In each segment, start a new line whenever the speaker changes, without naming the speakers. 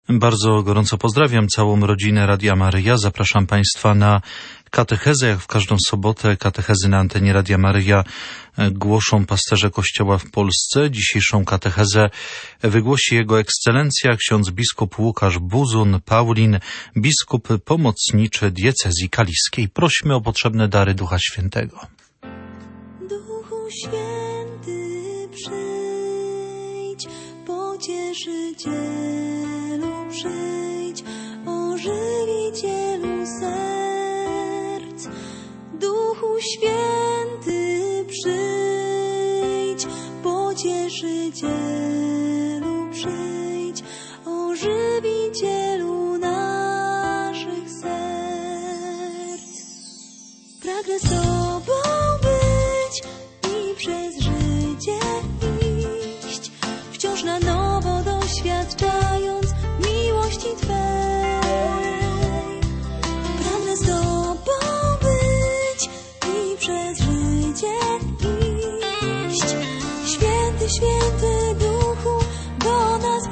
Bardzo gorąco pozdrawiam całą rodzinę Radia Maryja. Zapraszam Państwa na katechezę, jak w każdą sobotę. Katechezy na antenie Radia Maryja głoszą pasterze Kościoła w Polsce. Dzisiejszą katechezę wygłosi Jego Ekscelencja ksiądz biskup Łukasz Buzun Paulin, biskup pomocniczy diecezji kaliskiej. Prośmy o potrzebne dary Ducha Świętego.
Duchu Święty, przyjdź, Pocieszycielu, przyjdź, ożywicielu serc. Duchu Święty, przyjdź, Pocieszycielu, przyjdź, ożywicielu naszych serc. Pragnę z Tobą być i przez życie iść, wciąż na nowo doświadczając miłości Twej. Pragnę z Tobą być i przez życie iść. Święty, święty Duchu, do nas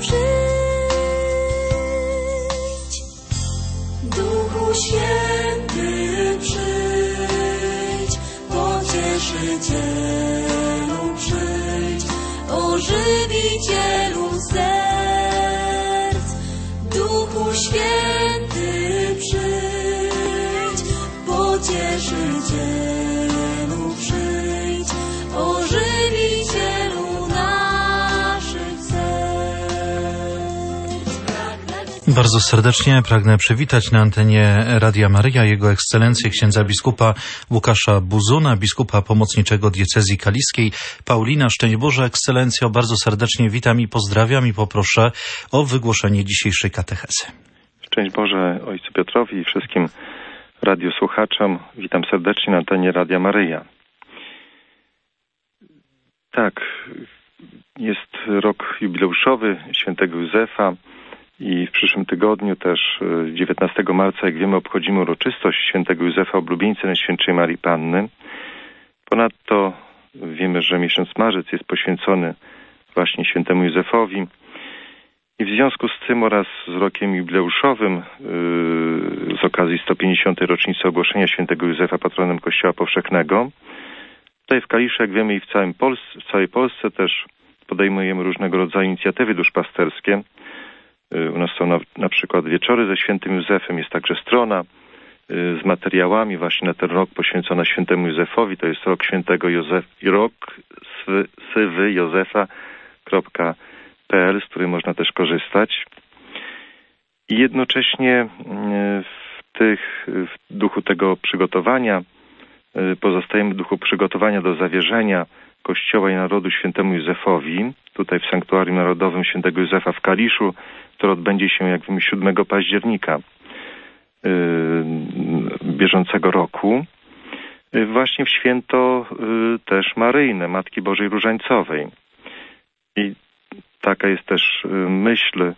przyjdź. Duchu Święty, przyjdź, Pocieszycielu, przyjdź, ożywicielu serc. Duchu Święty, przyjdź, Pocieszycielu, przyjdź, ożywicielu naszych serc.
Bardzo serdecznie pragnę przywitać na antenie Radia Maryja Jego Ekscelencję księdza biskupa Łukasza Buzuna, biskupa pomocniczego diecezji kaliskiej. Paulina, szczęść Boże, Ekscelencjo, bardzo serdecznie witam i pozdrawiam i poproszę o wygłoszenie dzisiejszej katechezy.
Szczęść Boże ojcu Piotrowi i wszystkim radiosłuchaczom. Witam serdecznie na antenie Radia Maryja. Tak, jest rok jubileuszowy świętego Józefa i w przyszłym tygodniu też 19 marca, jak wiemy, obchodzimy uroczystość świętego Józefa Oblubieńca Najświętszej Marii Panny. Ponadto wiemy, że miesiąc marzec jest poświęcony właśnie świętemu Józefowi. I w związku z tym oraz z rokiem jubileuszowym z okazji 150. rocznicy ogłoszenia świętego Józefa patronem Kościoła Powszechnego, tutaj w Kaliszu, jak wiemy, i w całej Polsce też podejmujemy różnego rodzaju inicjatywy duszpasterskie. U nas są na przykład wieczory ze świętym Józefem, jest także strona z materiałami właśnie na ten rok poświęcona świętemu Józefowi. To jest rok świętego Józefa.pl, z której można też korzystać. I jednocześnie w duchu tego przygotowania pozostajemy w duchu przygotowania do zawierzenia Kościoła i Narodu świętemu Józefowi, tutaj w Sanktuarium Narodowym świętego Józefa w Kaliszu, które odbędzie się, jak wiemy, 7 października bieżącego roku, właśnie w święto też maryjne, Matki Bożej Różańcowej. I taka jest też myśl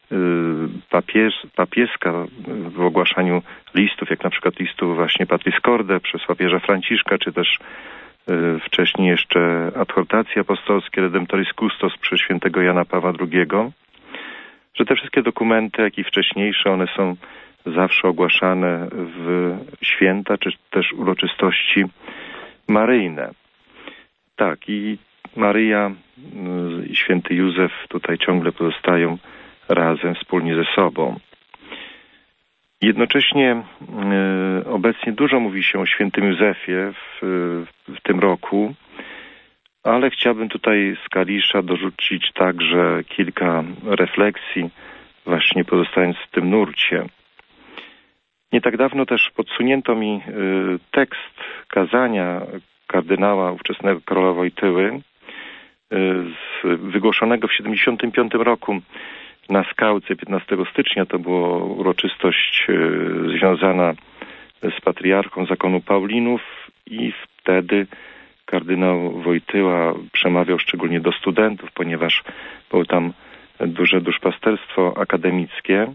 papieska w ogłaszaniu listów, jak na przykład listu właśnie Patris Corde przez papieża Franciszka, czy też wcześniej jeszcze adhortacje apostolskie Redemptoris Custos przez świętego Jana Pawła II, że te wszystkie dokumenty, jak i wcześniejsze, one są zawsze ogłaszane w święta, czy też uroczystości maryjne. Tak, i Maryja i święty Józef tutaj ciągle pozostają razem, wspólnie ze sobą. Jednocześnie obecnie dużo mówi się o świętym Józefie w tym roku, ale chciałbym tutaj z Kalisza dorzucić także kilka refleksji, właśnie pozostając w tym nurcie. Nie tak dawno też podsunięto mi tekst kazania kardynała ówczesnego Karola Wojtyły, wygłoszonego w 75 roku na Skałce 15 stycznia. To była uroczystość związana z patriarchą zakonu Paulinów i wtedy kardynał Wojtyła przemawiał szczególnie do studentów, ponieważ było tam duże duszpasterstwo akademickie.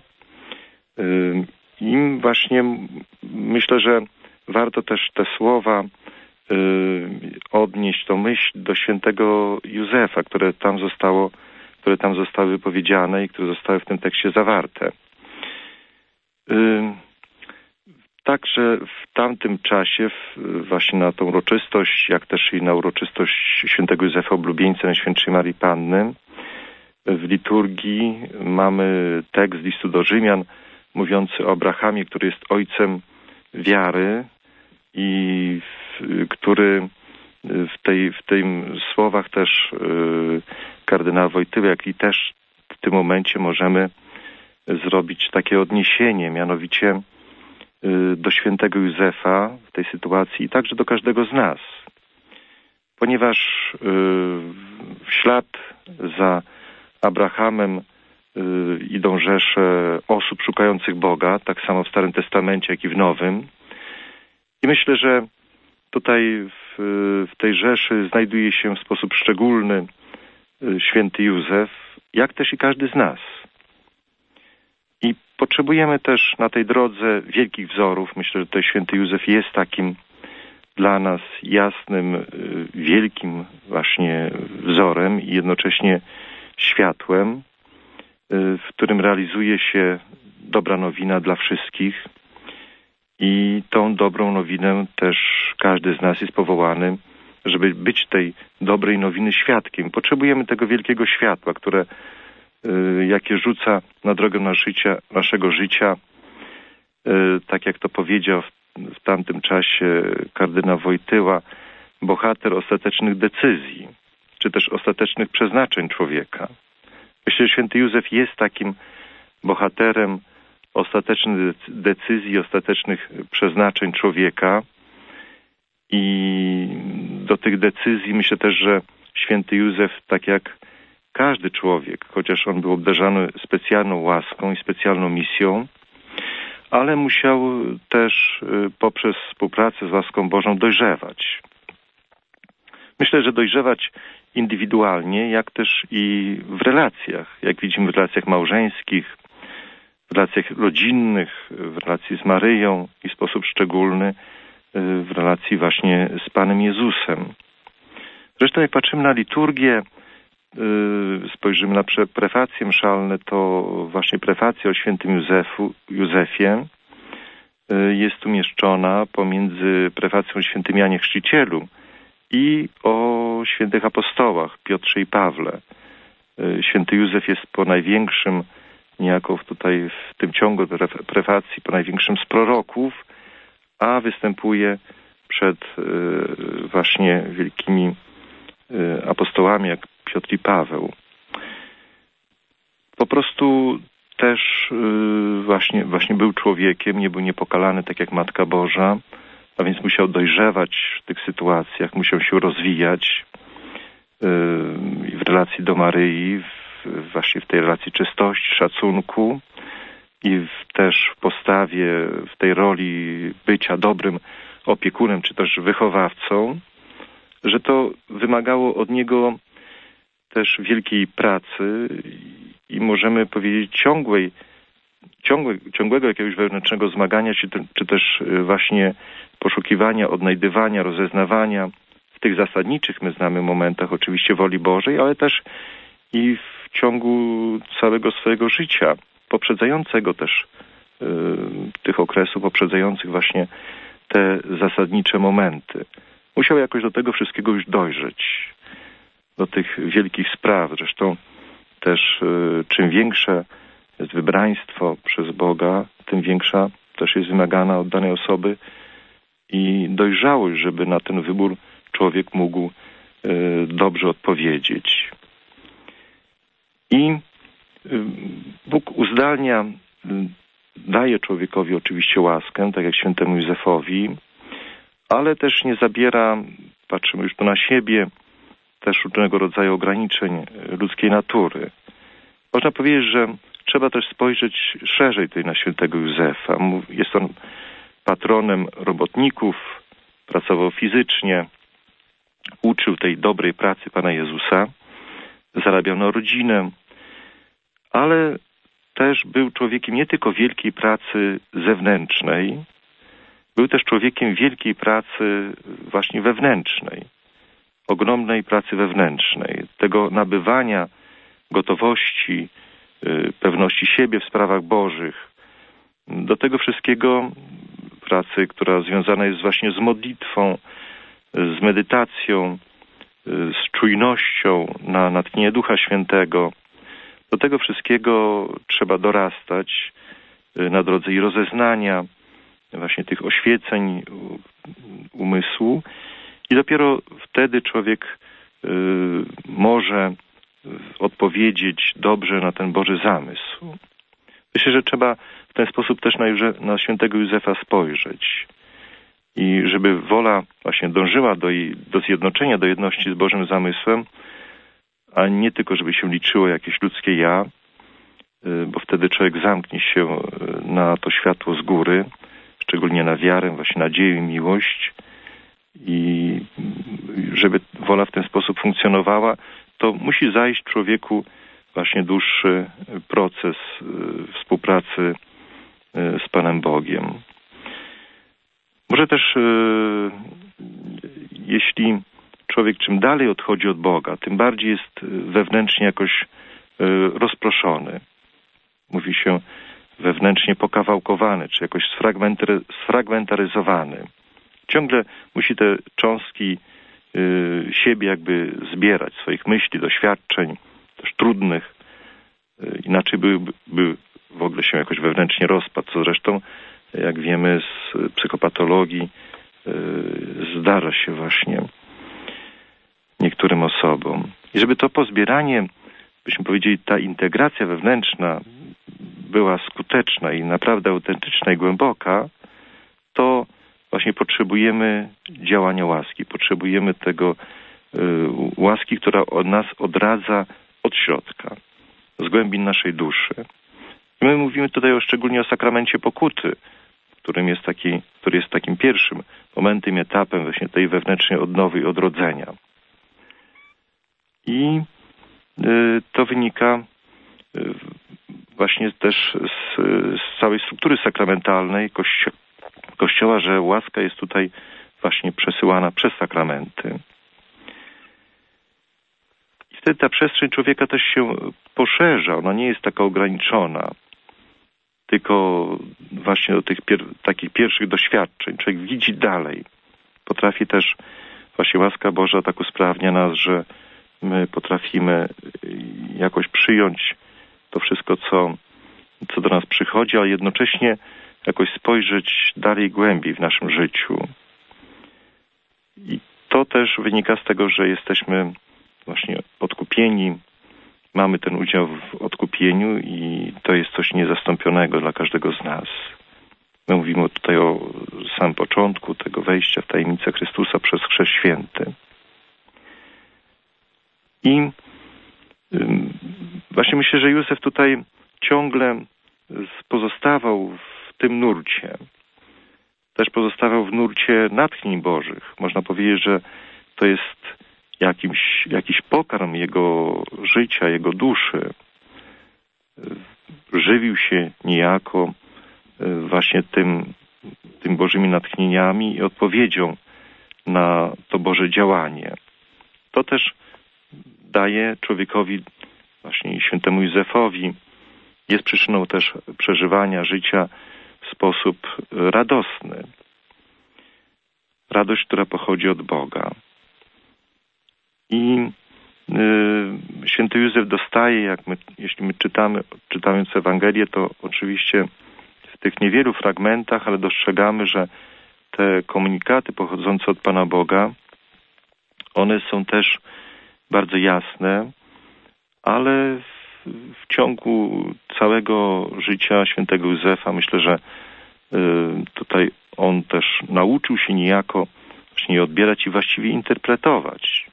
I właśnie myślę, że warto też te słowa odnieść, tą myśl do świętego Józefa, które tam zostało które tam zostały wypowiedziane i które zostały w tym tekście zawarte. Także w tamtym czasie, właśnie na tą uroczystość, jak też i na uroczystość świętego Józefa Oblubieńca Najświętszej Marii Panny, w liturgii mamy tekst listu do Rzymian mówiący o Abrahamie, który jest ojcem wiary i który w tym słowach też kardynała Wojtyły, jak i też w tym momencie możemy zrobić takie odniesienie, mianowicie do świętego Józefa w tej sytuacji i także do każdego z nas. Ponieważ w ślad za Abrahamem idą rzesze osób szukających Boga, tak samo w Starym Testamencie, jak i w Nowym. I myślę, że tutaj w tej rzeszy znajduje się w sposób szczególny święty Józef, jak też i każdy z nas. I potrzebujemy też na tej drodze wielkich wzorów. Myślę, że tutaj święty Józef jest takim dla nas jasnym, wielkim właśnie wzorem i jednocześnie światłem, w którym realizuje się dobra nowina dla wszystkich. I tą dobrą nowinę też każdy z nas jest powołany, żeby być tej dobrej nowiny świadkiem. Potrzebujemy tego wielkiego światła, które jakie rzuca na drogę naszego życia, tak jak to powiedział w tamtym czasie kardynał Wojtyła, bohater ostatecznych decyzji, czy też ostatecznych przeznaczeń człowieka. Myślę, że święty Józef jest takim bohaterem ostatecznych decyzji, ostatecznych przeznaczeń człowieka i do tych decyzji myślę też, że święty Józef, tak jak każdy człowiek, chociaż on był obdarzony specjalną łaską i specjalną misją, ale musiał też poprzez współpracę z łaską Bożą dojrzewać. Myślę, że dojrzewać indywidualnie, jak też i w relacjach. Jak widzimy w relacjach małżeńskich, w relacjach rodzinnych, w relacji z Maryją i w sposób szczególny w relacji właśnie z Panem Jezusem. Zresztą jak patrzymy na liturgię, spojrzymy na prefacje mszalne, to właśnie prefacja o świętym Józefie jest umieszczona pomiędzy prefacją o świętym Janie Chrzcicielu i o świętych apostołach Piotrze i Pawle. Święty Józef jest po największym, niejako tutaj w tym ciągu prefacji, po największym z proroków, a występuje przed właśnie wielkimi apostołami jak Piotr i Paweł. Po prostu też właśnie był człowiekiem, nie był niepokalany tak jak Matka Boża, a więc musiał dojrzewać w tych sytuacjach, musiał się rozwijać w relacji do Maryi, właśnie w tej relacji czystości, szacunku i też w postawie, w tej roli bycia dobrym opiekunem czy też wychowawcą, że to wymagało od niego też wielkiej pracy i możemy powiedzieć ciągłego jakiegoś wewnętrznego zmagania czy też właśnie poszukiwania, odnajdywania, rozeznawania w tych zasadniczych, my znamy, momentach oczywiście woli Bożej, ale też i w ciągu całego swojego życia, poprzedzającego też tych okresów, poprzedzających właśnie te zasadnicze momenty. Musiał jakoś do tego wszystkiego już dojrzeć, do tych wielkich spraw. Zresztą też czym większe jest wybraństwo przez Boga, tym większa też jest wymagana od danej osoby i dojrzałość, żeby na ten wybór człowiek mógł dobrze odpowiedzieć. I Bóg uzdalnia, daje człowiekowi oczywiście łaskę, tak jak świętemu Józefowi, ale też nie zabiera, patrzymy już tu na siebie, też różnego rodzaju ograniczeń ludzkiej natury. Można powiedzieć, że trzeba też spojrzeć szerzej tutaj na świętego Józefa. Jest on patronem robotników, pracował fizycznie, uczył tej dobrej pracy Pana Jezusa, zarabiał na rodzinę, ale też był człowiekiem nie tylko wielkiej pracy zewnętrznej, był też człowiekiem wielkiej pracy właśnie wewnętrznej, ogromnej pracy wewnętrznej, tego nabywania gotowości, pewności siebie w sprawach bożych. Do tego wszystkiego pracy, która związana jest właśnie z modlitwą, z medytacją, z czujnością na natchnienie Ducha Świętego. Do tego wszystkiego trzeba dorastać na drodze i rozeznania, właśnie tych oświeceń umysłu i dopiero wtedy człowiek może odpowiedzieć dobrze na ten Boży zamysł. Myślę, że trzeba w ten sposób też na świętego Józefa spojrzeć i żeby wola właśnie dążyła do zjednoczenia, do jedności z Bożym zamysłem, a nie tylko, żeby się liczyło jakieś ludzkie ja, bo wtedy człowiek zamknie się na to światło z góry, szczególnie na wiarę, właśnie nadzieję i miłość. I żeby wola w ten sposób funkcjonowała, to musi zajść człowieku właśnie dłuższy proces współpracy z Panem Bogiem. Może też jeśli człowiek czym dalej odchodzi od Boga, tym bardziej jest wewnętrznie jakoś rozproszony. Mówi się wewnętrznie pokawałkowany, czy jakoś sfragmentaryzowany. Ciągle musi te cząstki siebie jakby zbierać, swoich myśli, doświadczeń, też trudnych. Inaczej by w ogóle się jakoś wewnętrznie rozpadł, co zresztą, jak wiemy z psychopatologii, zdarza się właśnie niektórym osobom. I żeby to pozbieranie, byśmy powiedzieli, ta integracja wewnętrzna była skuteczna i naprawdę autentyczna i głęboka, to właśnie potrzebujemy działania łaski. Potrzebujemy tego łaski, która od nas odradza od środka, z głębin naszej duszy. I my mówimy tutaj szczególnie o sakramencie pokuty, który jest takim pierwszym momentem, etapem właśnie tej wewnętrznej odnowy i odrodzenia. I to wynika właśnie też z całej struktury sakramentalnej Kościoła, że łaska jest tutaj właśnie przesyłana przez sakramenty. I wtedy ta przestrzeń człowieka też się poszerza, ona nie jest taka ograniczona, tylko właśnie do tych takich pierwszych doświadczeń. Człowiek widzi dalej. Potrafi też, właśnie łaska Boża tak usprawnia nas, że my potrafimy jakoś przyjąć to wszystko, co do nas przychodzi, ale jednocześnie jakoś spojrzeć dalej głębiej w naszym życiu. I to też wynika z tego, że jesteśmy właśnie odkupieni, mamy ten udział w odkupieniu i to jest coś niezastąpionego dla każdego z nas. My mówimy tutaj o samym początku tego wejścia w tajemnicę Chrystusa przez Chrzest Święty. I właśnie myślę, że Józef tutaj ciągle pozostawał w tym nurcie. Też pozostawał w nurcie natchnień Bożych. Można powiedzieć, że to jest jakiś pokarm jego życia, jego duszy. Żywił się niejako właśnie tym Bożymi natchnieniami i odpowiedzią na to Boże działanie. To też daje człowiekowi, właśnie świętemu Józefowi, jest przyczyną też przeżywania życia w sposób radosny. Radość, która pochodzi od Boga. I święty Józef dostaje, jeśli my czytając Ewangelię, to oczywiście w tych niewielu fragmentach, ale dostrzegamy, że te komunikaty pochodzące od Pana Boga, one są też bardzo jasne, ale w ciągu całego życia świętego Józefa myślę, że tutaj on też nauczył się niejako właśnie odbierać i właściwie interpretować.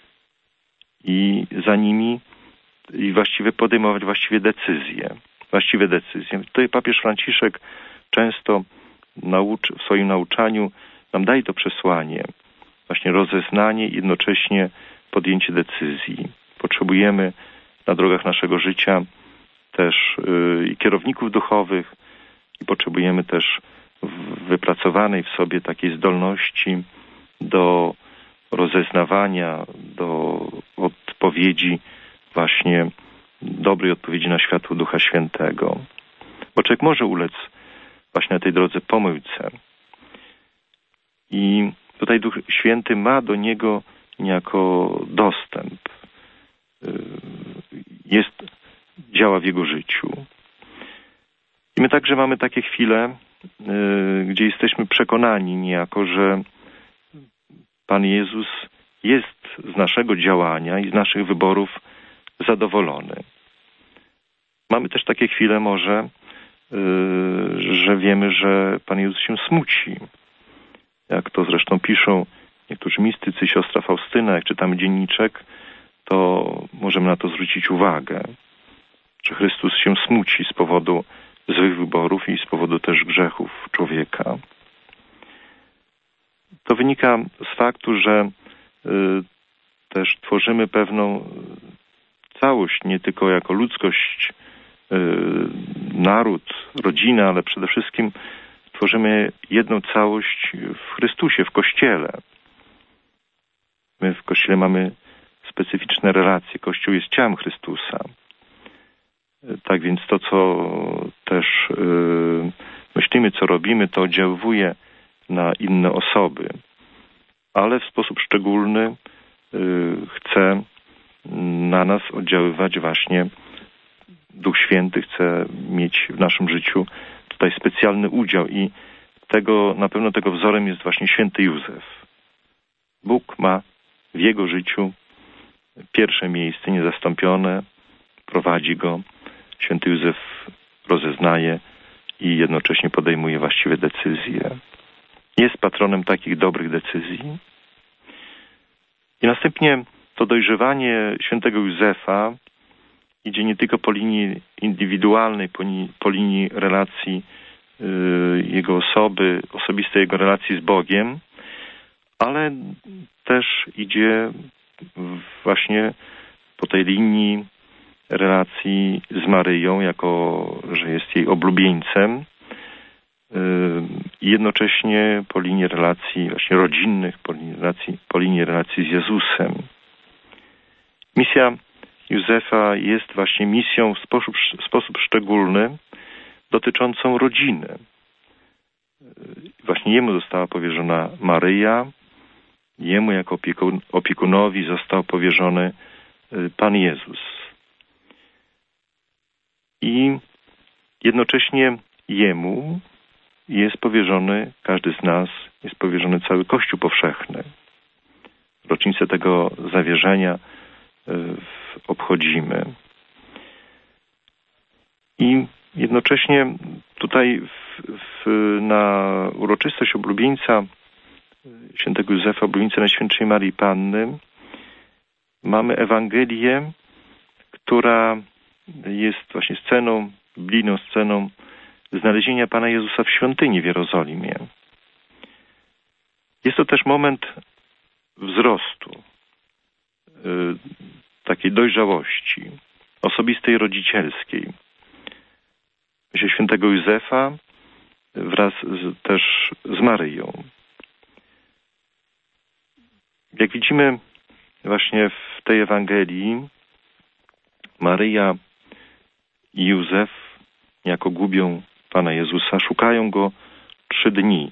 I za nimi i właściwie podejmować właściwe decyzje. Tutaj papież Franciszek często w swoim nauczaniu nam daje to przesłanie, właśnie rozeznanie i jednocześnie podjęcie decyzji. Potrzebujemy na drogach naszego życia też i kierowników duchowych i potrzebujemy też wypracowanej w sobie takiej zdolności do rozeznawania, do odpowiedzi właśnie dobrej odpowiedzi na światło Ducha Świętego. Bo człowiek może ulec właśnie na tej drodze pomyłce. I tutaj Duch Święty ma do niego niejako dostęp. Działa w jego życiu. I my także mamy takie chwile, gdzie jesteśmy przekonani niejako, że Pan Jezus jest z naszego działania i z naszych wyborów zadowolony. Mamy też takie chwile może, że wiemy, że Pan Jezus się smuci. Jak to zresztą piszą niektórzy mistycy, siostra Faustyna, jak czytamy dzienniczek, to możemy na to zwrócić uwagę, że Chrystus się smuci z powodu złych wyborów i z powodu też grzechów człowieka. To wynika z faktu, że też tworzymy pewną całość, nie tylko jako ludzkość, naród, rodzinę, ale przede wszystkim tworzymy jedną całość w Chrystusie, w Kościele. My w Kościele mamy specyficzne relacje. Kościół jest ciałem Chrystusa. Tak więc to, co też myślimy, co robimy, to oddziałuje na inne osoby. Ale w sposób szczególny chce na nas oddziaływać właśnie Duch Święty, chce mieć w naszym życiu tutaj specjalny udział i na pewno tego wzorem jest właśnie święty Józef. Bóg ma w jego życiu pierwsze miejsce niezastąpione, prowadzi go. Święty Józef rozeznaje i jednocześnie podejmuje właściwe decyzje. Jest patronem takich dobrych decyzji. I następnie to dojrzewanie świętego Józefa idzie nie tylko po linii indywidualnej, po linii relacji jego osoby, osobistej jego relacji z Bogiem, ale też idzie właśnie po tej linii relacji z Maryją, jako że jest jej oblubieńcem, i jednocześnie po linii relacji właśnie rodzinnych, po linii relacji z Jezusem. Misja Józefa jest właśnie misją w sposób szczególny dotyczącą rodziny. Właśnie jemu została powierzona Maryja, jemu jako opiekunowi został powierzony Pan Jezus. I jednocześnie jemu jest powierzony, każdy z nas, jest powierzony cały Kościół powszechny. Rocznicę tego zawierzenia obchodzimy. I jednocześnie tutaj na uroczystość oblubieńca świętego Józefa, oblubieńca Najświętszej Maryi Panny, mamy Ewangelię, która jest właśnie sceną, biblijną sceną znalezienia Pana Jezusa w świątyni w Jerozolimie. Jest to też moment wzrostu, takiej dojrzałości, osobistej, rodzicielskiej. Myślę świętego Józefa wraz też z Maryją. Jak widzimy właśnie w tej Ewangelii, Maryja i Józef jako gubią Pana Jezusa, szukają Go 3 dni.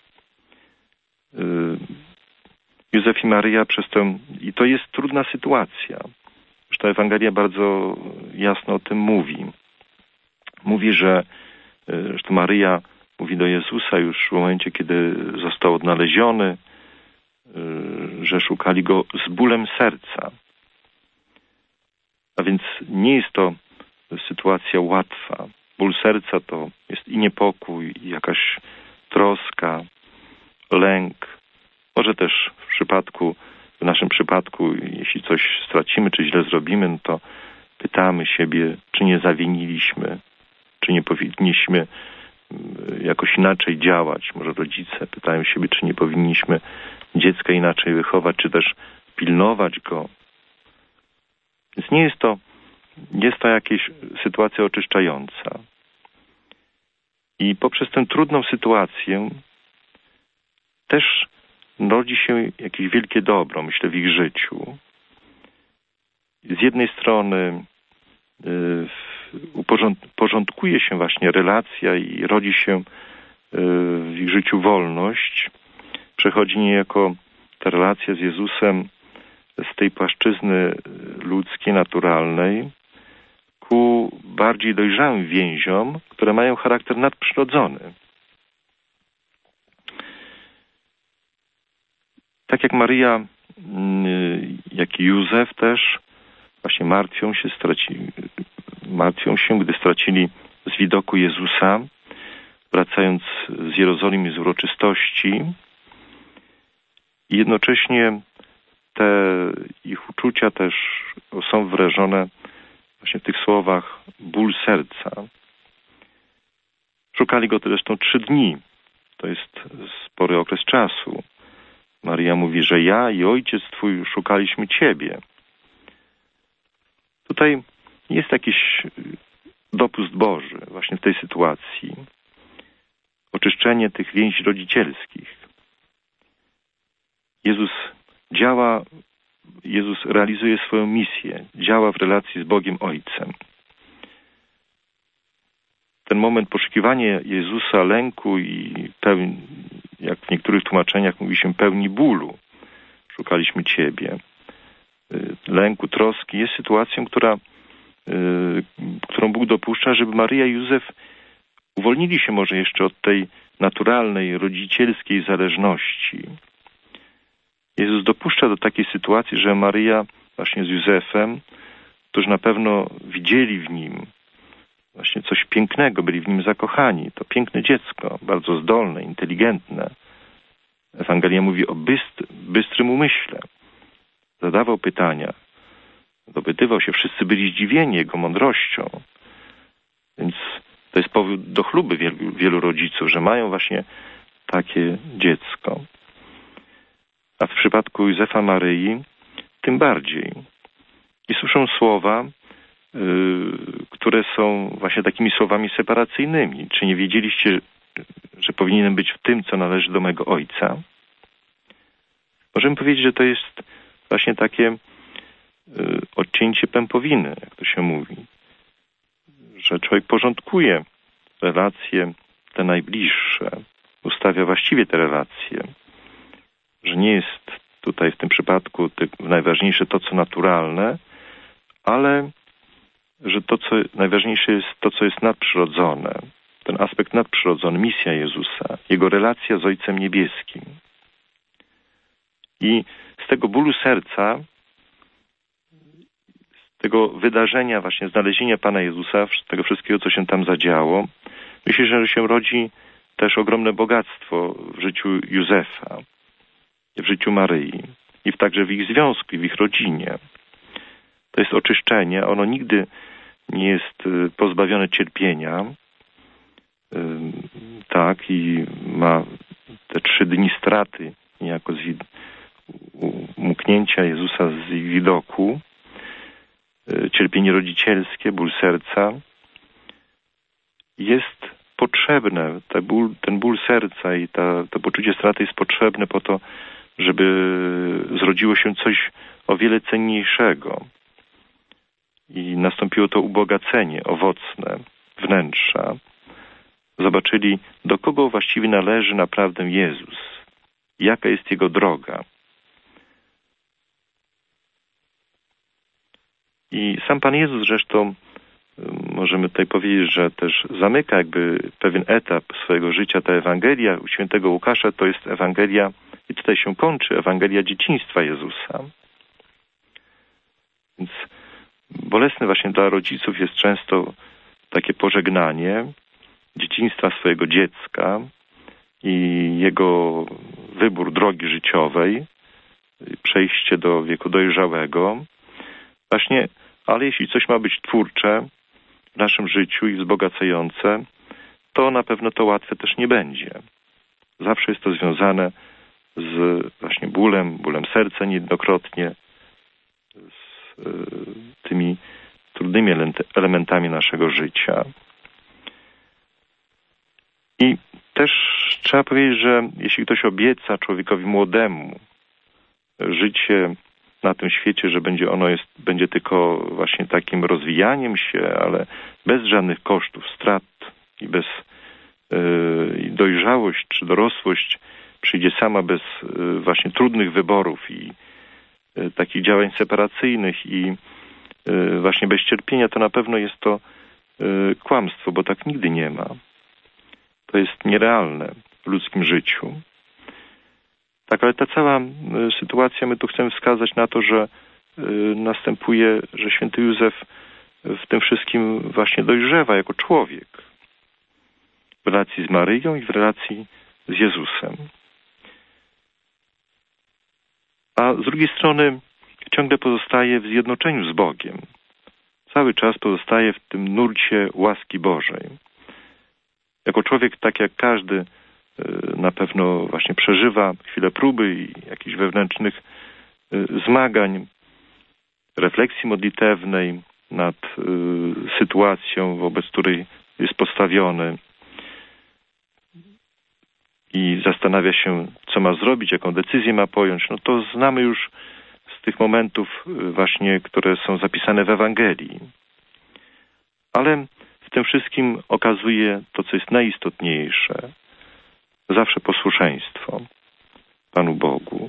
Józef i Maryja i to jest trudna sytuacja. Już ta Ewangelia bardzo jasno o tym mówi. Mówi, że to Maryja mówi do Jezusa już w momencie, kiedy został odnaleziony, że szukali Go z bólem serca. A więc nie jest to sytuacja łatwa. Ból serca to jest i niepokój, i jakaś troska, lęk. Może też w naszym przypadku, jeśli coś stracimy, czy źle zrobimy, no to pytamy siebie, czy nie zawiniliśmy, czy nie powinniśmy jakoś inaczej działać. Może rodzice pytają siebie, czy nie powinniśmy dziecka inaczej wychować, czy też pilnować go. Więc nie jest to jakaś sytuacja oczyszczająca. I poprzez tę trudną sytuację też rodzi się jakieś wielkie dobro, myślę, w ich życiu. Z jednej strony porządkuje się właśnie relacja i rodzi się w ich życiu wolność. Przechodzi niejako ta relacja z Jezusem z tej płaszczyzny ludzkiej, naturalnej ku bardziej dojrzałym więziom, które mają charakter nadprzyrodzony. Tak jak Maryja, jak i Józef też właśnie martwią się, gdy stracili z widoku Jezusa, wracając z Jerozolimy z uroczystości. I jednocześnie te ich uczucia też są wyrażone właśnie w tych słowach ból serca. Szukali go zresztą 3 dni. To jest spory okres czasu. Maryja mówi, że ja i ojciec twój szukaliśmy ciebie. Tutaj jest jakiś dopust Boży właśnie w tej sytuacji. Oczyszczenie tych więzi rodzicielskich. Jezus realizuje swoją misję, działa w relacji z Bogiem Ojcem. Ten moment poszukiwania Jezusa, lęku i jak w niektórych tłumaczeniach mówi się, pełni bólu. Szukaliśmy Ciebie. Lęku, troski jest sytuacją, którą Bóg dopuszcza, żeby Maryja i Józef uwolnili się może jeszcze od tej naturalnej, rodzicielskiej zależności. Jezus dopuszcza do takiej sytuacji, że Maryja właśnie z Józefem, którzy na pewno widzieli w nim właśnie coś pięknego, byli w nim zakochani. To piękne dziecko, bardzo zdolne, inteligentne. Ewangelia mówi o bystrym umyśle. Zadawał pytania, dopytywał się, wszyscy byli zdziwieni jego mądrością. Więc to jest powód do chluby wielu rodziców, że mają właśnie takie dziecko. A w przypadku Józefa, Maryi tym bardziej. I słyszą słowa, które są właśnie takimi słowami separacyjnymi. Czy nie wiedzieliście, że powinienem być w tym, co należy do mego ojca? Możemy powiedzieć, że to jest właśnie takie odcięcie pępowiny, jak to się mówi. Że człowiek porządkuje relacje te najbliższe, ustawia właściwie te relacje. Że nie jest tutaj w tym przypadku najważniejsze to, co naturalne, ale że to, co najważniejsze jest to, co jest nadprzyrodzone. Ten aspekt nadprzyrodzony, misja Jezusa, Jego relacja z Ojcem Niebieskim. I z tego bólu serca, z tego wydarzenia właśnie znalezienia Pana Jezusa, z tego wszystkiego, co się tam zadziało, myślę, że się rodzi też ogromne bogactwo w życiu Józefa, w życiu Maryi i także w ich związku i w ich rodzinie. To jest oczyszczenie. Ono nigdy nie jest pozbawione cierpienia. Tak, i ma te 3 dni straty niejako umknięcia Jezusa z ich widoku. Cierpienie rodzicielskie, ból serca. Jest potrzebne. Ten ból serca i to poczucie straty jest potrzebne po to, żeby zrodziło się coś o wiele cenniejszego. I nastąpiło to ubogacenie owocne wnętrza. Zobaczyli, do kogo właściwie należy naprawdę Jezus. Jaka jest Jego droga. I sam Pan Jezus zresztą, możemy tutaj powiedzieć, że też zamyka jakby pewien etap swojego życia. Ta Ewangelia u świętego Łukasza to jest Ewangelia, i tutaj się kończy, Ewangelia dzieciństwa Jezusa. Więc bolesne właśnie dla rodziców jest często takie pożegnanie dzieciństwa swojego dziecka i jego wybór drogi życiowej, przejście do wieku dojrzałego. Właśnie, ale jeśli coś ma być twórcze w naszym życiu i wzbogacające, to na pewno to łatwe też nie będzie. Zawsze jest to związane z właśnie bólem serca niejednokrotnie, z tymi trudnymi elementami naszego życia. I też trzeba powiedzieć, że jeśli ktoś obieca człowiekowi młodemu życie na tym świecie, że będzie tylko właśnie takim rozwijaniem się, ale bez żadnych kosztów, strat i bez dojrzałość czy dorosłość przyjdzie sama bez właśnie trudnych wyborów i takich działań separacyjnych i właśnie bez cierpienia, to na pewno jest to kłamstwo, bo tak nigdy nie ma. To jest nierealne w ludzkim życiu. Tak, ale ta cała sytuacja, my tu chcemy wskazać na to, że następuje, że święty Józef w tym wszystkim właśnie dojrzewa jako człowiek w relacji z Maryją i w relacji z Jezusem. A z drugiej strony ciągle pozostaje w zjednoczeniu z Bogiem. Cały czas pozostaje w tym nurcie łaski Bożej. Jako człowiek, tak jak każdy, na pewno właśnie przeżywa chwilę próby i jakichś wewnętrznych zmagań, refleksji modlitewnej nad sytuacją, wobec której jest postawiony i zastanawia się, co ma zrobić, jaką decyzję ma podjąć. No to znamy już z tych momentów właśnie, które są zapisane w Ewangelii. Ale w tym wszystkim okazuje to, co jest najistotniejsze. Zawsze posłuszeństwo Panu Bogu.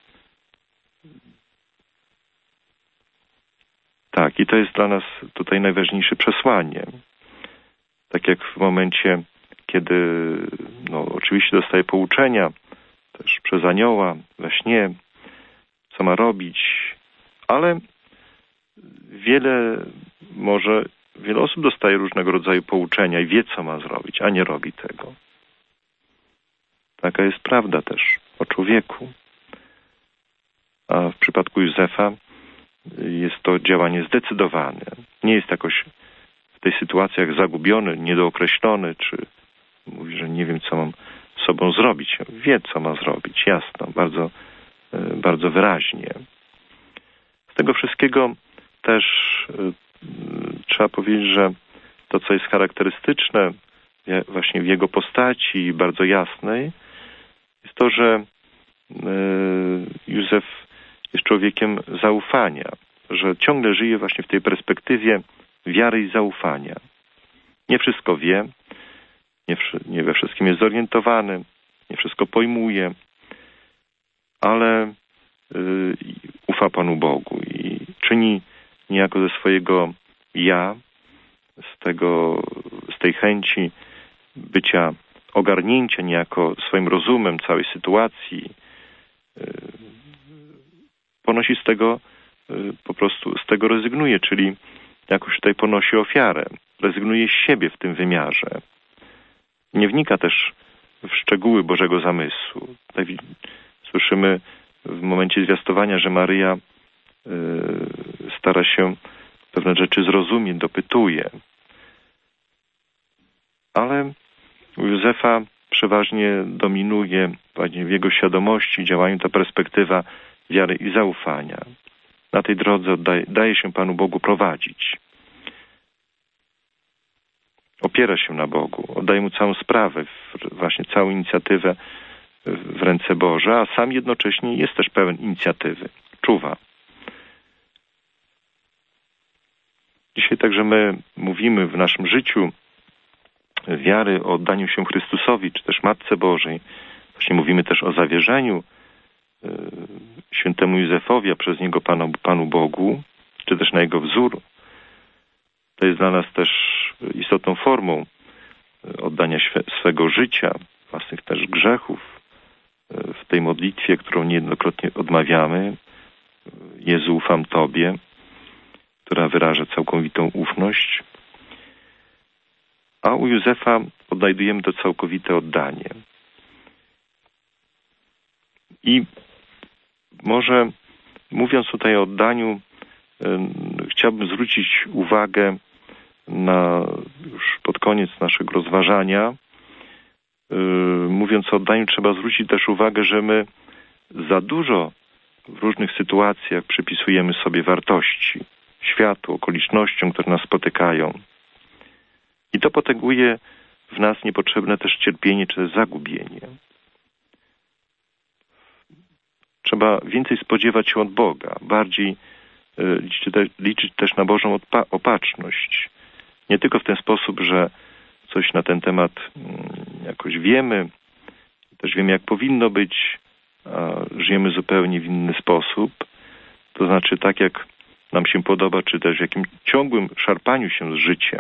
Tak, i to jest dla nas tutaj najważniejsze przesłanie. Tak jak w momencie, kiedy oczywiście dostaje pouczenia też przez anioła we śnie, co ma robić, ale wiele osób dostaje różnego rodzaju pouczenia i wie, co ma zrobić, a nie robi tego. Taka jest prawda też o człowieku. A w przypadku Józefa jest to działanie zdecydowane. Nie jest jakoś w tej sytuacji zagubiony, niedookreślony, czy mówi, że nie wiem, co mam z sobą zrobić. Wie, co ma zrobić, jasno, bardzo, bardzo wyraźnie. Z tego wszystkiego też trzeba powiedzieć, że to, co jest charakterystyczne właśnie w jego postaci bardzo jasnej, jest to, że Józef jest człowiekiem zaufania, że ciągle żyje właśnie w tej perspektywie wiary i zaufania. Nie wszystko wie, nie we wszystkim jest zorientowany, nie wszystko pojmuje, ale ufa Panu Bogu i czyni niejako ze swojego ja, z tej chęci bycia, ogarnięcia niejako swoim rozumem całej sytuacji, ponosi z tego, po prostu z tego rezygnuje, czyli jakoś tutaj ponosi ofiarę, rezygnuje z siebie w tym wymiarze. Nie wnika też w szczegóły Bożego zamysłu. Tutaj słyszymy w momencie zwiastowania, że Maryja stara się pewne rzeczy zrozumieć, dopytuje. Ale u Józefa przeważnie dominuje właśnie w jego świadomości, działaniu ta perspektywa wiary i zaufania. Na tej drodze daje się Panu Bogu prowadzić. Opiera się na Bogu, oddaje Mu całą sprawę, właśnie całą inicjatywę w ręce Boże, a sam jednocześnie jest też pełen inicjatywy. Czuwa. Dzisiaj także my mówimy w naszym życiu wiary o oddaniu się Chrystusowi, czy też Matce Bożej. Właśnie mówimy też o zawierzeniu świętemu Józefowi, a przez niego Panu Bogu, czy też na jego wzór. To jest dla nas też istotną formą oddania swego życia, własnych też grzechów w tej modlitwie, którą niejednokrotnie odmawiamy. Jezu, ufam Tobie, która wyraża całkowitą ufność. A u Józefa odnajdujemy to całkowite oddanie. I może mówiąc tutaj o oddaniu, chciałbym zwrócić uwagę na już pod koniec naszego rozważania. Mówiąc o oddaniu, trzeba zwrócić też uwagę, że my za dużo w różnych sytuacjach przypisujemy sobie wartości, światu, okolicznościom, które nas spotykają. I to potęguje w nas niepotrzebne też cierpienie czy też zagubienie. trzeba więcej spodziewać się od Boga, bardziej liczyć też na Bożą opatrzność. Nie tylko w ten sposób, że coś na ten temat jakoś wiemy, też wiemy, jak powinno być, a żyjemy zupełnie w inny sposób. To znaczy tak, jak nam się podoba, czy też w jakim ciągłym szarpaniu się z życiem,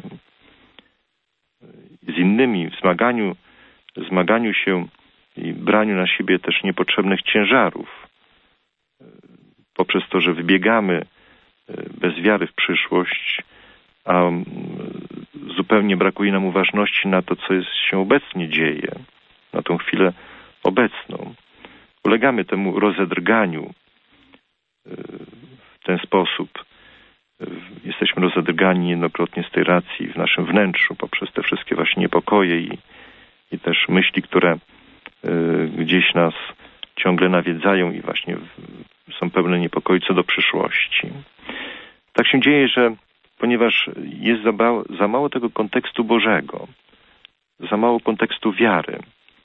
z innymi, w zmaganiu się i braniu na siebie też niepotrzebnych ciężarów. Poprzez to, że wybiegamy bez wiary w przyszłość, a zupełnie brakuje nam uważności na to, co się obecnie dzieje, na tą chwilę obecną. Ulegamy temu rozedrganiu w ten sposób. Jesteśmy rozedrgani niejednokrotnie z tej racji w naszym wnętrzu poprzez te wszystkie właśnie niepokoje i też myśli, które gdzieś nas ciągle nawiedzają i właśnie są pełne niepokoju co do przyszłości. Tak się dzieje, że ponieważ jest za mało tego kontekstu Bożego, za mało kontekstu wiary,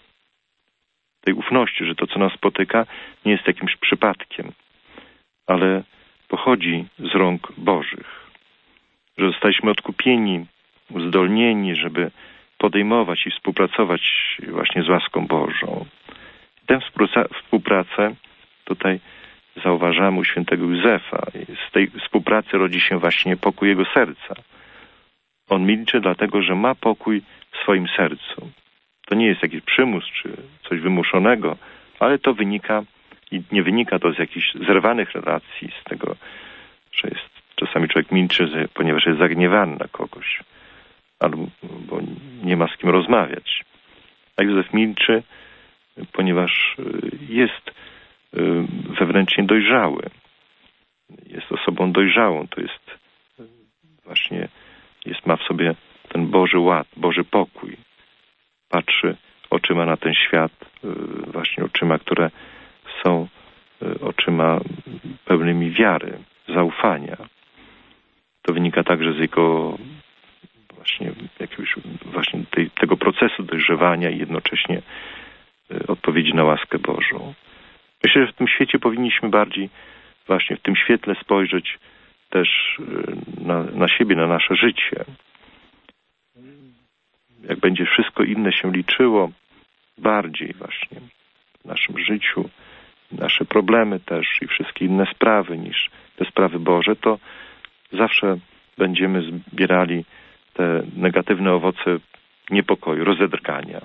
tej ufności, że to, co nas spotyka, nie jest jakimś przypadkiem, ale pochodzi z rąk Bożych. Że zostaliśmy odkupieni, uzdolnieni, żeby podejmować i współpracować właśnie z łaską Bożą. Tę współpracę tutaj zauważamy u świętego Józefa. Z tej współpracy rodzi się właśnie pokój jego serca. On milczy dlatego, że ma pokój w swoim sercu. To nie jest jakiś przymus czy coś wymuszonego, ale to wynika i nie wynika to z jakichś zerwanych relacji, z tego, że czasami człowiek milczy, ponieważ jest zagniewany na kogoś, albo nie ma z kim rozmawiać. A Józef milczy, ponieważ jest wewnętrznie dojrzały. Jest osobą dojrzałą. To jest właśnie, ma w sobie ten Boży ład, Boży pokój. Patrzy oczyma na ten świat, właśnie oczyma, które są oczyma pełnymi wiary, zaufania. To wynika także z jego właśnie jakiegoś właśnie tego procesu dojrzewania i jednocześnie odpowiedzi na łaskę Bożą. Myślę, że w tym świecie powinniśmy bardziej właśnie w tym świetle spojrzeć też na siebie, na nasze życie. Jak będzie wszystko inne się liczyło bardziej właśnie w naszym życiu, nasze problemy też i wszystkie inne sprawy niż te sprawy Boże, to zawsze będziemy zbierali te negatywne owoce niepokoju, rozedrgania.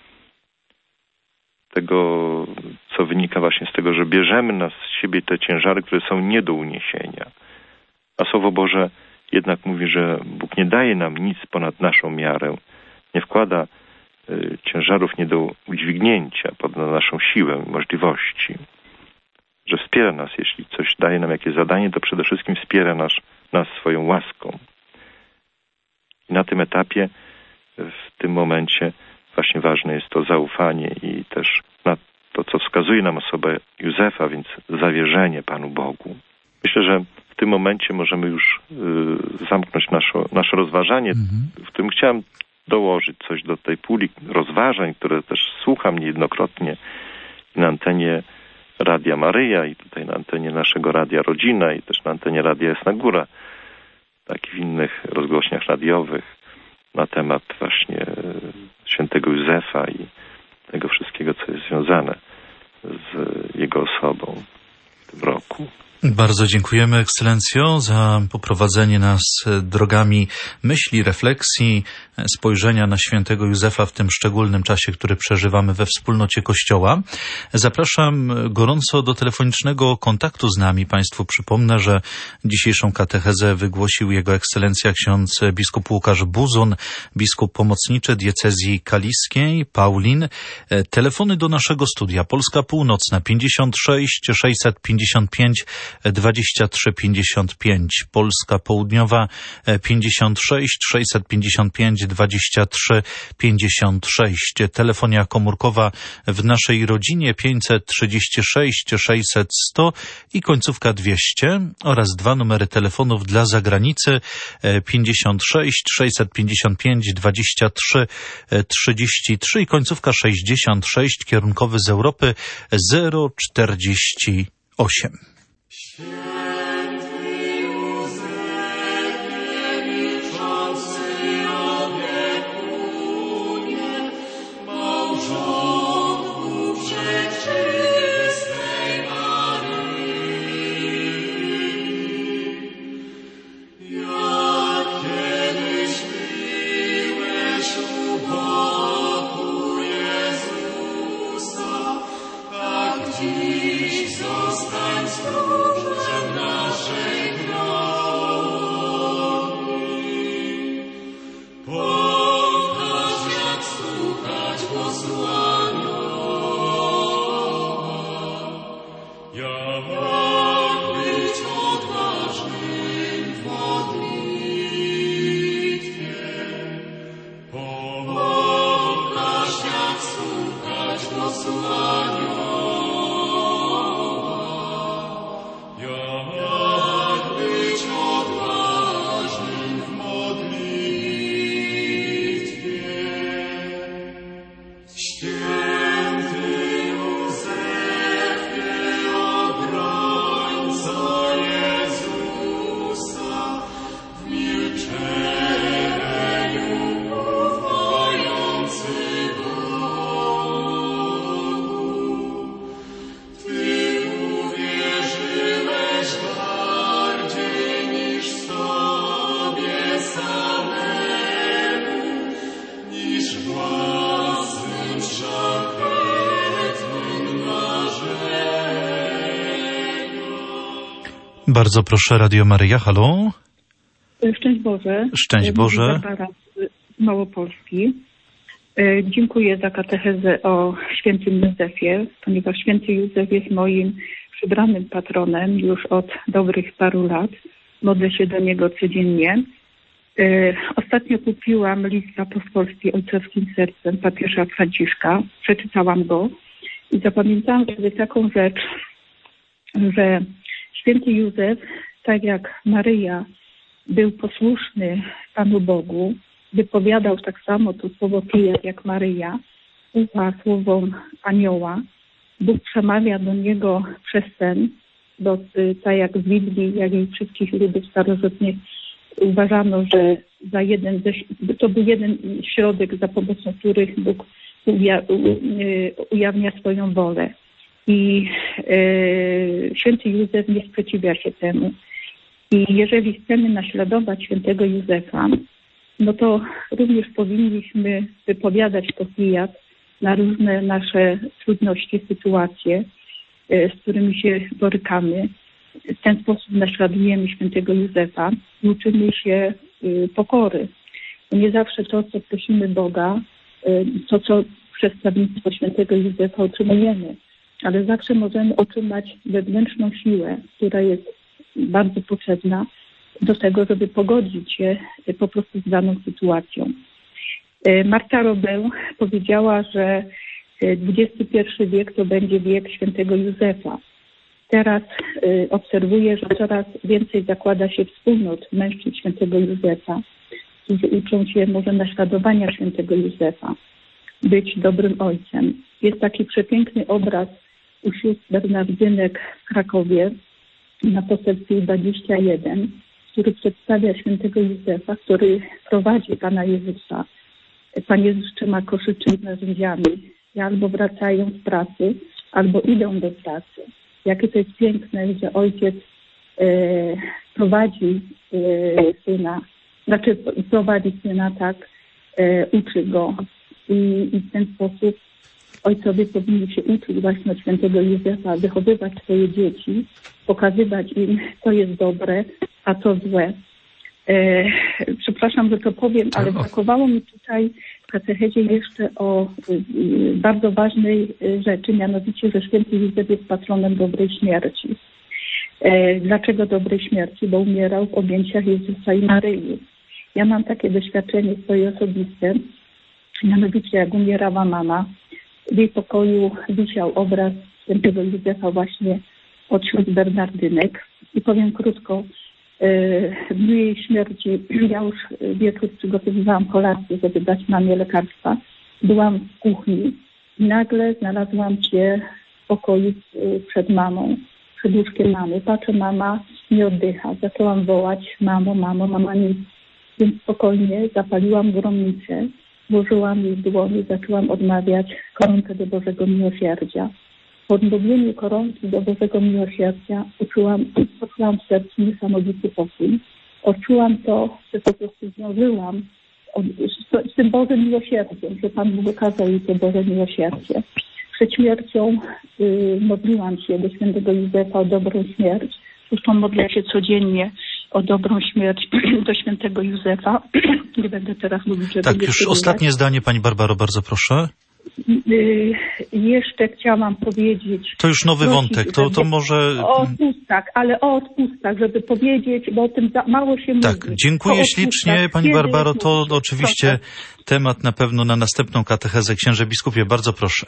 Tego, co wynika właśnie z tego, że bierzemy na siebie te ciężary, które są nie do uniesienia. A Słowo Boże jednak mówi, że Bóg nie daje nam nic ponad naszą miarę, nie wkłada ciężarów nie do udźwignięcia ponad naszą siłę i możliwości. Że wspiera nas, jeśli coś daje nam jakieś zadanie, to przede wszystkim wspiera nas swoją łaską. I na tym etapie, w tym momencie właśnie ważne jest to zaufanie i też na to, co wskazuje nam osobę Józefa, więc zawierzenie Panu Bogu. Myślę, że w tym momencie możemy już zamknąć nasze rozważanie, w którym chciałem dołożyć coś do tej puli rozważań, które też słucham niejednokrotnie na antenie Radia Maryja i tutaj na antenie naszego Radia Rodzina i też na antenie Radia Jasna Góra, tak i w innych rozgłośniach radiowych na temat właśnie świętego Józefa i tego wszystkiego, co jest związane z jego osobą w tym roku.
Bardzo dziękujemy, Ekscelencjo, za poprowadzenie nas drogami myśli, refleksji, spojrzenia na świętego Józefa w tym szczególnym czasie, który przeżywamy we wspólnocie Kościoła. Zapraszam gorąco do telefonicznego kontaktu z nami. Państwu przypomnę, że dzisiejszą katechezę wygłosił Jego Ekscelencja ksiądz biskup Łukasz Buzun, biskup pomocniczy diecezji kaliskiej, Paulin. Telefony do naszego studia: Polska Północna 56 655 2355, Polska Południowa 56 655 2356, telefonia komórkowa w naszej rodzinie 536 600 100 i końcówka 200 oraz dwa numery telefonów dla zagranicy 56 655 23 33 i końcówka 66 kierunkowy z Europy 040 8. Bardzo proszę, Radio Maryja, halo?
Szczęść Boże.
Szczęść Boże.
Barbara z Małopolski. Dziękuję za katechezę o świętym Józefie, ponieważ święty Józef jest moim przybranym patronem już od dobrych paru lat. Modlę się do niego codziennie. Ostatnio kupiłam list apostolski Ojcowskim Sercem papieża Franciszka. Przeczytałam go i zapamiętałam sobie taką rzecz, że święty Józef, tak jak Maryja, był posłuszny Panu Bogu, wypowiadał tak samo to słowo pijak jak Maryja, ufa słowom anioła. Bóg przemawia do niego przez sen, bo tak jak w Biblii, jak i wszystkich ludów starożytnych uważano, że to był jeden środek, za pomocą których Bóg ujawnia swoją wolę. I święty Józef nie sprzeciwia się temu. I jeżeli chcemy naśladować świętego Józefa, no to również powinniśmy wypowiadać popiat na różne nasze trudności, sytuacje, z którymi się borykamy. W ten sposób naśladujemy świętego Józefa i uczymy się pokory. Nie zawsze to, co prosimy Boga, to, co przedstawieństwo świętego Józefa otrzymujemy, ale zawsze możemy otrzymać wewnętrzną siłę, która jest bardzo potrzebna do tego, żeby pogodzić się po prostu z daną sytuacją. Marta Robeł powiedziała, że XXI wiek to będzie wiek świętego Józefa. Teraz obserwuję, że coraz więcej zakłada się wspólnot mężczyzn świętego Józefa, którzy uczą się może naśladowania świętego Józefa, być dobrym ojcem. Jest taki przepiękny obraz u sióstr Bernardynek w Krakowie na Poselskiej 21, który przedstawia świętego Józefa, który prowadzi Pana Jezusa. Pan Jezus trzyma koszyczek z narzędziami i albo wracają z pracy, albo idą do pracy. Jakie to jest piękne, że ojciec prowadzi syna, tak, uczy go i w ten sposób ojcowie powinni się uczyć właśnie od świętego Józefa, wychowywać swoje dzieci, pokazywać im, co jest dobre, a co złe. Przepraszam, że to powiem, ale brakowało mi tutaj w katechezie jeszcze o bardzo ważnej rzeczy, mianowicie, że święty Józef jest patronem dobrej śmierci. Dlaczego dobrej śmierci? Bo umierał w objęciach Jezusa i Maryi. Ja mam takie doświadczenie swoje osobiste, mianowicie jak umierała mama, w jej pokoju wisiał obraz świętego Józefa właśnie od sióstr Bernardynek. I powiem krótko, w dniu jej śmierci, ja już wieczór przygotowywałam kolację, żeby dać mamie lekarstwa. Byłam w kuchni i nagle znalazłam się w pokoju przed mamą, przed łóżkiem mamy. Patrzę, mama nie oddycha. Zaczęłam wołać, mamo, mama nic. Więc spokojnie zapaliłam gorącę, włożyłam jej w dłoni, zaczęłam odmawiać koronkę do Bożego Miłosierdzia. Po odnowieniu koronki do Bożego Miłosierdzia poczułam w sercu niesamowity pokój. Odczułam to, że po prostu zdążyłam z tym Bożym Miłosierdziem, że Pan Bóg okazał jej to Boże Miłosierdzie. Przed śmiercią modliłam się do świętego Józefa o dobrą śmierć. Zresztą modlę się codziennie o dobrą śmierć do świętego Józefa. Nie będę teraz mówić, żeby
Tak, już ostatnie zdanie, pani Barbaro, bardzo proszę.
Jeszcze chciałam powiedzieć...
To już nowy wątek, to może...
O odpustach, żeby powiedzieć, bo o tym mało się mówi.
Tak, dziękuję ślicznie, pani Barbaro. To oczywiście temat na pewno na następną katechezę. Księże biskupie, bardzo proszę.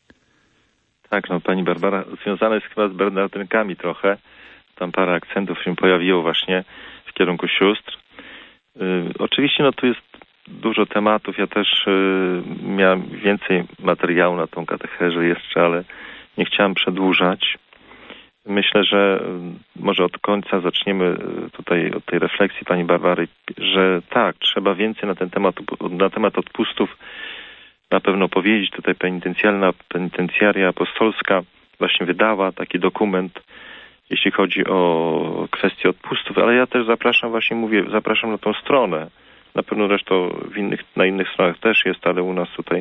Tak, pani Barbara związana jest chyba z Bernardynkami trochę. Tam parę akcentów się pojawiło właśnie w kierunku sióstr. Oczywiście tu jest dużo tematów. Ja też miałem więcej materiału na tą katechezę jeszcze, ale nie chciałem przedłużać. Myślę, że może od końca zaczniemy tutaj od tej refleksji pani Barbary, że tak, trzeba więcej na temat odpustów na pewno powiedzieć. Tutaj penitencjaria apostolska właśnie wydała taki dokument, jeśli chodzi o kwestię odpustów, ale ja też zapraszam na tą stronę. Na pewno zresztą na innych stronach też jest, ale u nas tutaj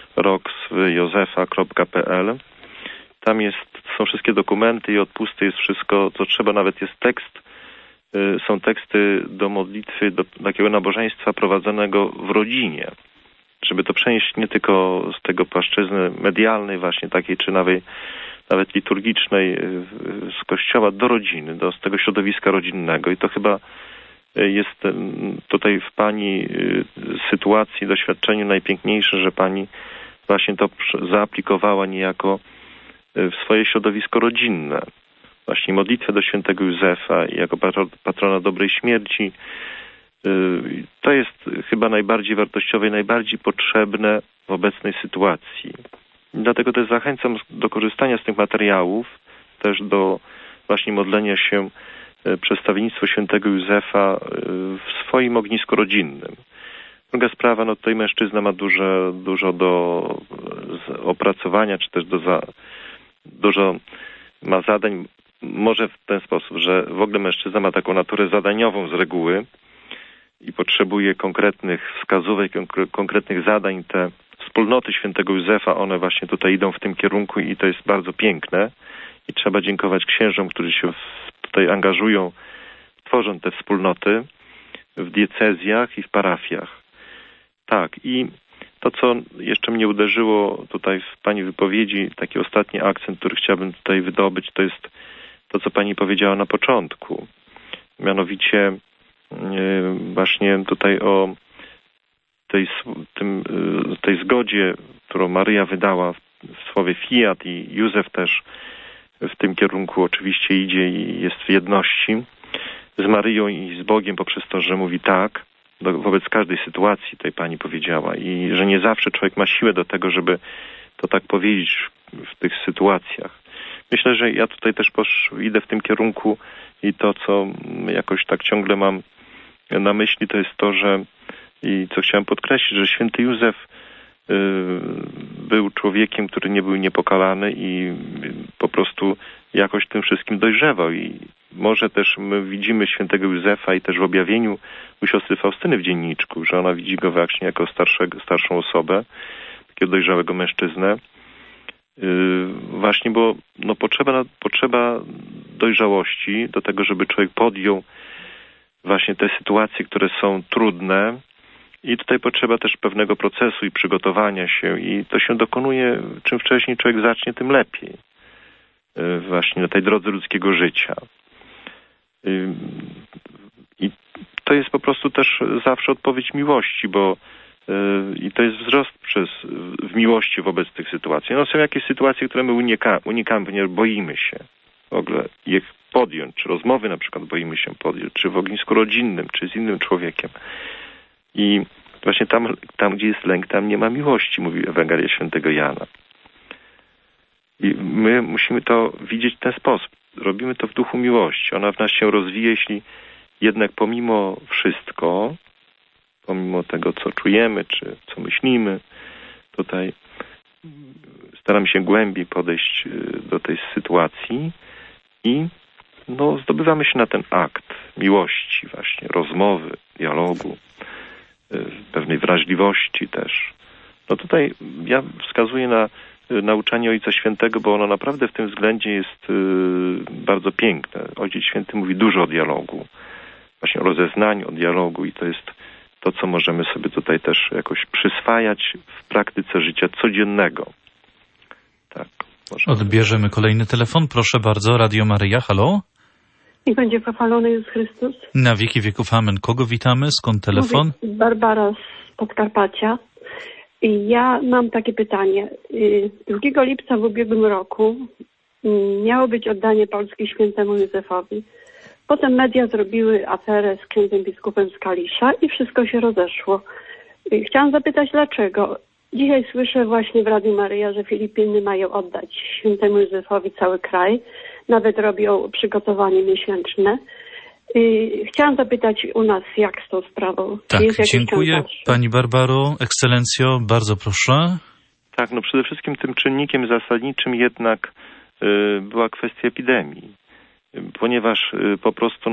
roxjozefa.pl. Tam są wszystkie dokumenty i odpusty, jest wszystko, co trzeba, nawet jest tekst. Są teksty do modlitwy, do takiego nabożeństwa prowadzonego w rodzinie, żeby to przenieść nie tylko z tego płaszczyzny medialnej właśnie takiej, czy nawet liturgicznej z kościoła do rodziny, z tego środowiska rodzinnego. I to chyba jest tutaj w pani sytuacji, doświadczeniu najpiękniejsze, że pani właśnie to zaaplikowała niejako w swoje środowisko rodzinne. Właśnie modlitwę do świętego Józefa i jako patrona dobrej śmierci. To jest chyba najbardziej wartościowe i najbardziej potrzebne w obecnej sytuacji. Dlatego też zachęcam do korzystania z tych materiałów, też do właśnie modlenia się przez stawiennictwo świętego Józefa w swoim ognisku rodzinnym. Druga sprawa, tutaj mężczyzna ma dużo do opracowania, czy też dużo ma zadań. Może w ten sposób, że w ogóle mężczyzna ma taką naturę zadaniową z reguły i potrzebuje konkretnych wskazówek, konkretnych zadań. Te wspólnoty świętego Józefa, one właśnie tutaj idą w tym kierunku i to jest bardzo piękne. I trzeba dziękować księżom, którzy się tutaj angażują, tworzą te wspólnoty w diecezjach i w parafiach. Tak, i to, co jeszcze mnie uderzyło tutaj w pani wypowiedzi, taki ostatni akcent, który chciałbym tutaj wydobyć, to jest to, co pani powiedziała na początku. Mianowicie właśnie tutaj o tej zgodzie, którą Maryja wydała w słowie fiat i Józef też w tym kierunku oczywiście idzie i jest w jedności z Maryją i z Bogiem poprzez to, że mówi tak wobec każdej sytuacji, tutaj pani powiedziała, i że nie zawsze człowiek ma siłę do tego, żeby to tak powiedzieć w tych sytuacjach. Myślę, że ja tutaj też idę w tym kierunku i to, co jakoś tak ciągle mam na myśli, to jest to, że i co chciałem podkreślić, że święty Józef był człowiekiem, który nie był niepokalany i po prostu jakoś tym wszystkim dojrzewał. I może też my widzimy świętego Józefa i też w objawieniu u siostry Faustyny w dzienniczku, że ona widzi go właśnie jako starszą osobę, takiego dojrzałego mężczyznę. Właśnie, bo potrzeba dojrzałości do tego, żeby człowiek podjął właśnie te sytuacje, które są trudne. I tutaj potrzeba też pewnego procesu i przygotowania się i to się dokonuje, czym wcześniej człowiek zacznie, tym lepiej. Właśnie na tej drodze ludzkiego życia. I to jest po prostu też zawsze odpowiedź miłości, bo i to jest wzrost w miłości wobec tych sytuacji. Są jakieś sytuacje, które my unikamy, ponieważ boimy się w ogóle ich podjąć, czy rozmowy na przykład boimy się podjąć, czy w ognisku rodzinnym, czy z innym człowiekiem. I właśnie tam, gdzie jest lęk, tam nie ma miłości, mówi Ewangelia Świętego Jana. I my musimy to widzieć w ten sposób. robimy to w duchu miłości. Ona w nas się rozwija, jeśli jednak pomimo wszystko, pomimo tego, co czujemy, czy co myślimy, tutaj staramy się głębiej podejść do tej sytuacji i zdobywamy się na ten akt miłości właśnie, rozmowy, dialogu, pewnej wrażliwości też. Tutaj ja wskazuję na nauczanie Ojca Świętego, bo ono naprawdę w tym względzie jest bardzo piękne. Ojciec Święty mówi dużo o dialogu, właśnie o rozeznaniu, o dialogu i to jest to, co możemy sobie tutaj też jakoś przyswajać w praktyce życia codziennego. Tak.
Odbierzemy kolejny telefon. Proszę bardzo, Radio Maryja, halo?
I będzie pochwalony Jezus Chrystus.
Na wieki wieków amen. Kogo witamy? Skąd telefon?
Mówię, Barbara z Podkarpacia. I ja mam takie pytanie. 2 lipca w ubiegłym roku miało być oddanie Polski świętemu Józefowi. Potem media zrobiły aferę z księdzem biskupem z Kalisza i wszystko się rozeszło. Chciałam zapytać, dlaczego? Dzisiaj słyszę właśnie w Radiu Maryja, że Filipiny mają oddać świętemu Józefowi cały kraj. Nawet robią przygotowanie miesięczne. Chciałam zapytać u nas, jak z tą sprawą?
Tak, dziękuję Pani Barbaro. Ekscelencjo, bardzo proszę.
Tak, przede wszystkim tym czynnikiem zasadniczym jednak była kwestia epidemii. Ponieważ po prostu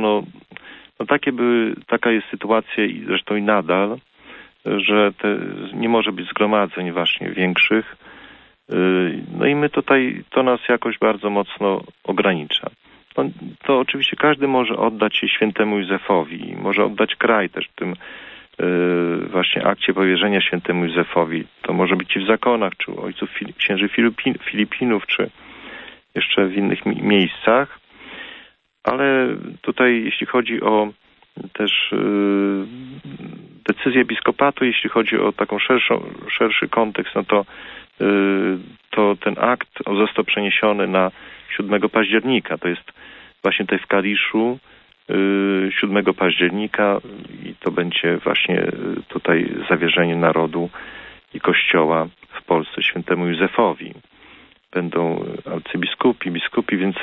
taka jest sytuacja i zresztą i nadal, że nie może być zgromadzeń właśnie większych. I my to nas jakoś bardzo mocno ogranicza. To oczywiście każdy może oddać się świętemu Józefowi, może oddać kraj też w tym właśnie akcie powierzenia świętemu Józefowi. To może być i w zakonach, czy u ojców księży Filipinów, czy jeszcze w innych miejscach. Ale tutaj, jeśli chodzi o też decyzję episkopatu, jeśli chodzi o taką szerszy kontekst, to ten akt został przeniesiony na 7 października. To jest właśnie tutaj w Kaliszu 7 października i to będzie właśnie tutaj zawierzenie narodu i Kościoła w Polsce świętemu Józefowi. Będą arcybiskupi, biskupi, więc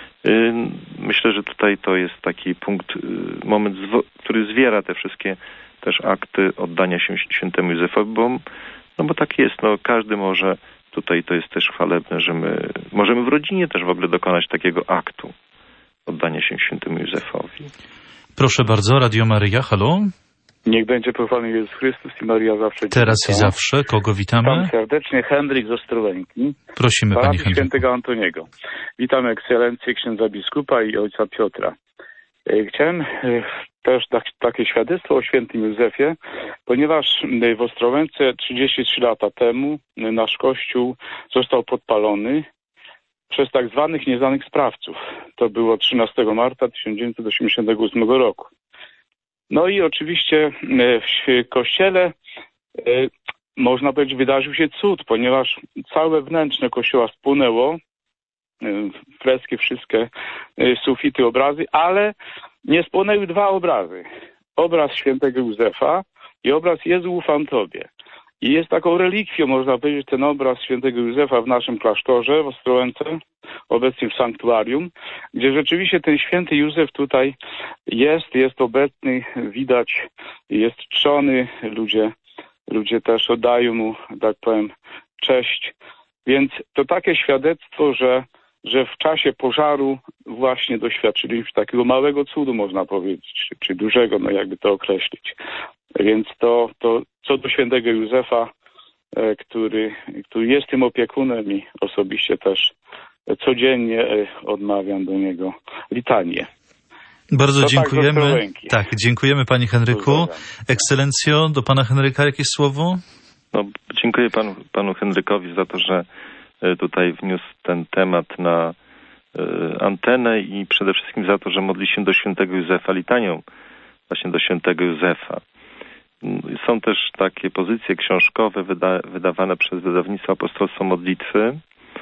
myślę, że tutaj to jest taki moment, który zwiera te wszystkie też akty oddania się świętemu Józefowi, bo tak jest, każdy może, tutaj to jest też chwalebne, że my możemy w rodzinie też w ogóle dokonać takiego aktu oddania się świętemu Józefowi.
Proszę bardzo, Radio Maryja, halo?
Niech będzie pochwalony Jezus Chrystus i Maria zawsze.
Teraz i zawsze. Kogo witamy?
Witam serdecznie, Henryk z Ostrołęki.
Prosimy, Panie Henryku.
Świętego Antoniego. Witam Ekscelencję księdza biskupa i ojca Piotra. Chciałem też dać takie świadectwo o świętym Józefie, ponieważ w Ostrołęce 33 lata temu nasz kościół został podpalony przez tak zwanych nieznanych sprawców. To było 13 marca 1988 roku. I oczywiście w kościele, można powiedzieć, wydarzył się cud, ponieważ całe wnętrze kościoła spłonęło, freski, wszystkie sufity, obrazy, ale nie spłonęły 2 obrazy. Obraz świętego Józefa i obraz Jezu ufam Tobie. I jest taką relikwią, można powiedzieć, ten obraz świętego Józefa w naszym klasztorze w Ostrołęce, obecnie w sanktuarium, gdzie rzeczywiście ten święty Józef tutaj jest obecny, widać, jest czczony, ludzie też oddają mu, tak powiem, cześć. Więc to takie świadectwo, że w czasie pożaru właśnie doświadczyliśmy takiego małego cudu, można powiedzieć, czy dużego, jakby to określić. Więc to co do świętego Józefa, który jest tym opiekunem i osobiście też codziennie odmawiam do niego litanię.
Bardzo dziękujemy. Tak, dziękujemy Panie Henryku. Ekscelencjo, do Pana Henryka jakieś słowo?
Dziękuję panu Henrykowi za to, że tutaj wniósł ten temat na antenę i przede wszystkim za to, że modli się do świętego Józefa litanią właśnie do świętego Józefa. Są też takie pozycje książkowe wydawane przez wydawnictwo Apostolstwo Modlitwy,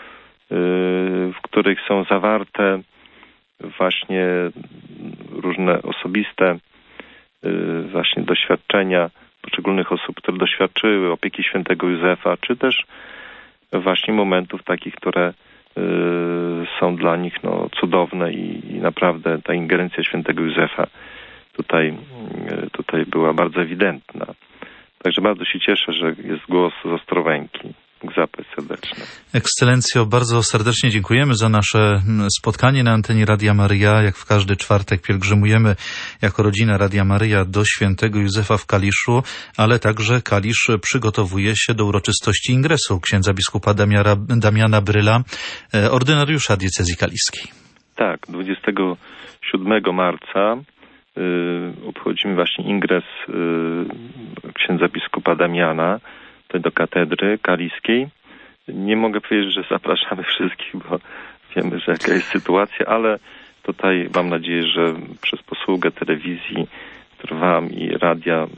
w których są zawarte właśnie różne osobiste właśnie doświadczenia poszczególnych osób, które doświadczyły opieki świętego Józefa, czy też właśnie momentów takich, które są dla nich cudowne i naprawdę ta ingerencja świętego Józefa tutaj była bardzo ewidentna. Także bardzo się cieszę, że jest głos z Ostrołęki. Bóg zapłać serdecznie.
Ekscelencjo, bardzo serdecznie dziękujemy za nasze spotkanie na antenie Radia Maryja. Jak w każdy czwartek pielgrzymujemy jako rodzina Radia Maryja do świętego Józefa w Kaliszu, ale także Kalisz przygotowuje się do uroczystości ingresu księdza biskupa Damiana Bryla, ordynariusza diecezji kaliskiej.
Tak, 27 marca obchodzimy właśnie ingres księdza biskupa Damiana do katedry kaliskiej. Nie mogę powiedzieć, że zapraszamy wszystkich, bo wiemy, że jaka jest sytuacja, ale tutaj mam nadzieję, że przez posługę telewizji, Trwam i radia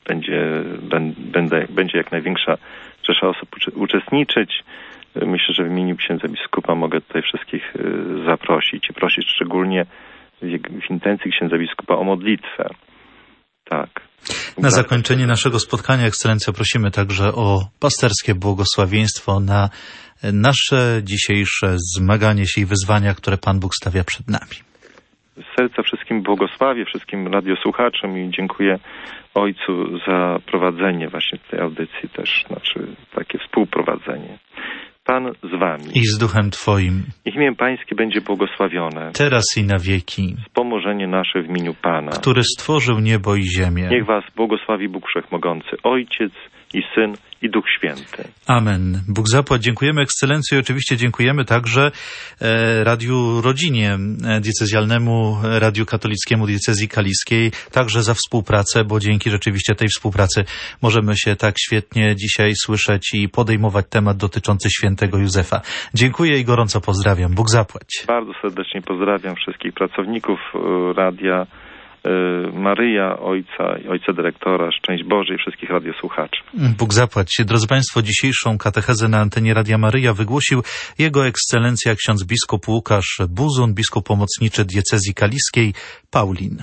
będzie jak największa rzesza osób uczestniczyć. Myślę, że w imieniu księdza biskupa mogę tutaj wszystkich zaprosić i prosić szczególnie w intencji księdza biskupa o modlitwę. Tak.
Na zakończenie naszego spotkania, Ekscelencjo, prosimy także o pasterskie błogosławieństwo na nasze dzisiejsze zmaganie się i wyzwania, które Pan Bóg stawia przed nami.
Z serca wszystkim błogosławię, wszystkim radiosłuchaczom i dziękuję Ojcu za prowadzenie właśnie tej audycji też, takie współprowadzenie. Pan z wami.
I z duchem Twoim.
Niech imię Pańskie będzie błogosławione.
Teraz i na wieki.
Wspomożenie nasze w imieniu Pana.
Który stworzył niebo i ziemię.
Niech was błogosławi Bóg Wszechmogący, Ojciec i Syn i Duch Święty.
Amen. Bóg zapłać. Dziękujemy Ekscelencjo i oczywiście dziękujemy także Radiu Rodzinie, diecezjalnemu Radiu Katolickiemu Diecezji Kaliskiej, także za współpracę, bo dzięki rzeczywiście tej współpracy możemy się tak świetnie dzisiaj słyszeć i podejmować temat dotyczący świętego Józefa. Dziękuję i gorąco pozdrawiam. Bóg zapłać.
Bardzo serdecznie pozdrawiam wszystkich pracowników Radia Maryja, ojca dyrektora, szczęść Boże i wszystkich radiosłuchaczy.
Bóg zapłać. Drodzy Państwo, dzisiejszą katechezę na antenie Radia Maryja wygłosił Jego Ekscelencja ksiądz biskup Łukasz Buzun, biskup pomocniczy diecezji kaliskiej, Paulin.